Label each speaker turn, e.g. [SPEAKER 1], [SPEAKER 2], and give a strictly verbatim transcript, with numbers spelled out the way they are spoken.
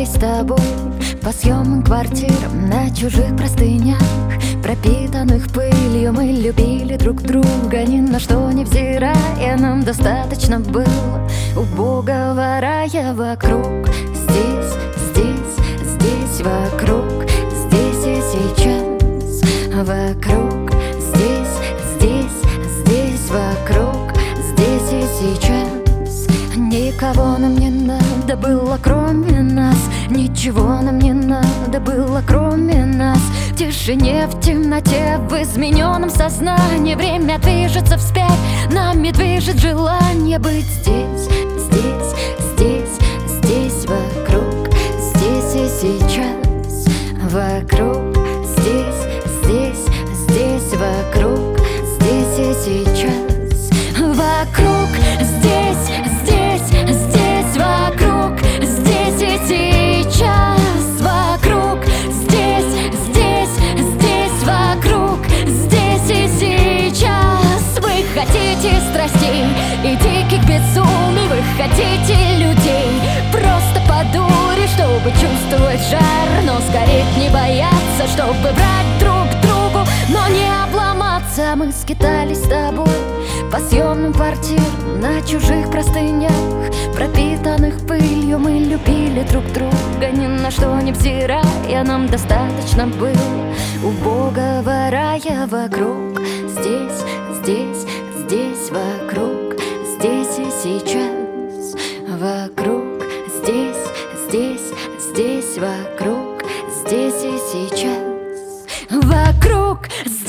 [SPEAKER 1] с тобой по съемным квартирам на чужих простынях, пропитанных пылью. Мы любили друг друга, ни на что не взирая. Нам достаточно было убогого рая вокруг. Здесь, здесь, здесь вокруг, здесь и сейчас. Вокруг, здесь, здесь, здесь вокруг, здесь и сейчас. Никого нам не надо было, кроме нас. Ничего нам не надо было, кроме нас. В тишине, в темноте, в измененном сознании время движется вспять, нами движет желание быть здесь, здесь, здесь, здесь вокруг, здесь и сейчас. Вокруг, здесь, здесь, здесь вокруг, здесь и сейчас. Вокруг, здесь, здесь, здесь вокруг, здесь и сейчас. Вокруг, здесь, здесь, здесь вокруг, здесь и сейчас. Вы хотите страстей и диких безумий, вы хотите людей просто по дуре, чтобы чувствовать жар, но сгореть не бояться, чтобы брать друг другу, но не обломаться. Мы скитались с тобой по съемным квартирам на чужих простынях, пропитанных пылью. Мы любили друг друга, ни на что не взирая. Нам достаточно было убогого рая вокруг. Здесь, здесь, здесь вокруг, здесь и сейчас. Вокруг, здесь, здесь, здесь вокруг, здесь и сейчас. Вокруг,